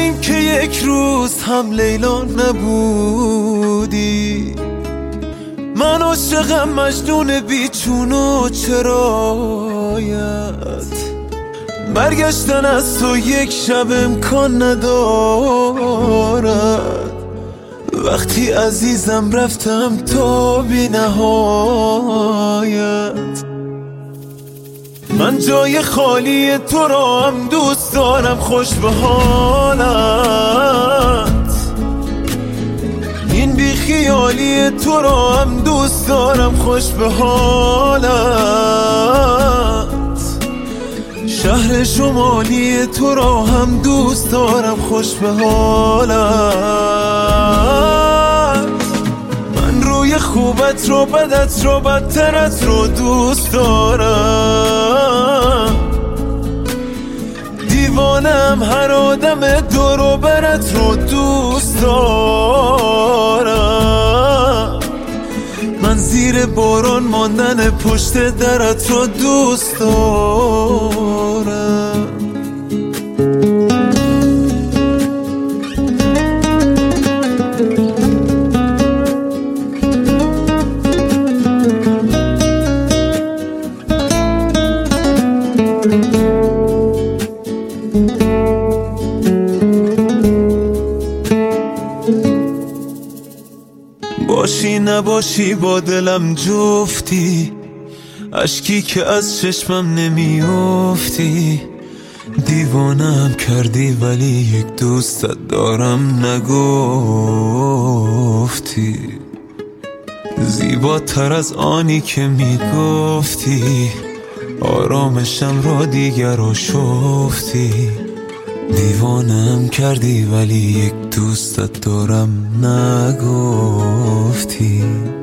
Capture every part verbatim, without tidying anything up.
بودیم که یک روز هم لیلا نبودی. من عاشقم مجنون بیچون و چرایت، برگشتن از تو یک شب امکان ندارد. وقتی عزیزم رفتم تا بی نهایت. من جای خالی تو را هم دوست دارم، خوش به حالت. این بی خیالی تو را هم دوست دارم، خوش به حالت. شهر شمالی تو را هم دوست دارم، خوش به حالت. من روی خوبت رو، بدت رو، بدترت رو دوست دارم. دیوانم هر آدم دور و برت رو دوست دارم. من زیر باران ماندن پشت درت رو دوست دارم. باشی نباشی با دلم جفتی، اشکی که از چشمم نمیافتی. دیوانم کردی ولی یک دوستت دارم نگفتی. زیباتر از آنی که میگفتی، آرامشم را دیگر آشفتی. دیوانم کردی ولی یک دوستت دارم نگفتی.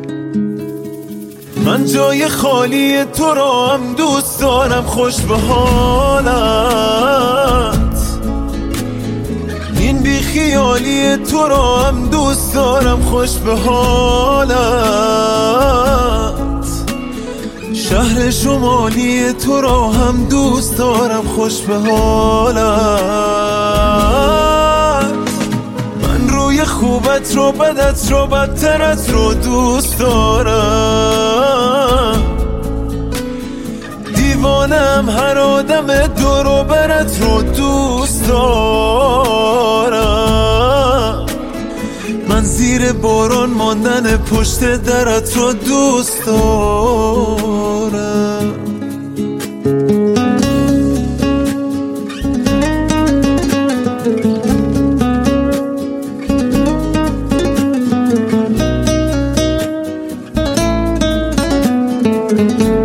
من جای خالی تو را هم دوست دارم، خوش به حالت. این بی خیالی تو را هم دوست دارم، خوش به حالت. شهر شمالی تو را هم دوست دارم، خوش به حالت. من روی خوبت رو، بدت رو، بدترت رو دوست دارم. دیوانم هر آدم دور و برت رو دوست دارم. من زیر باران ماندن پشت درت رو دوست دارم. thank you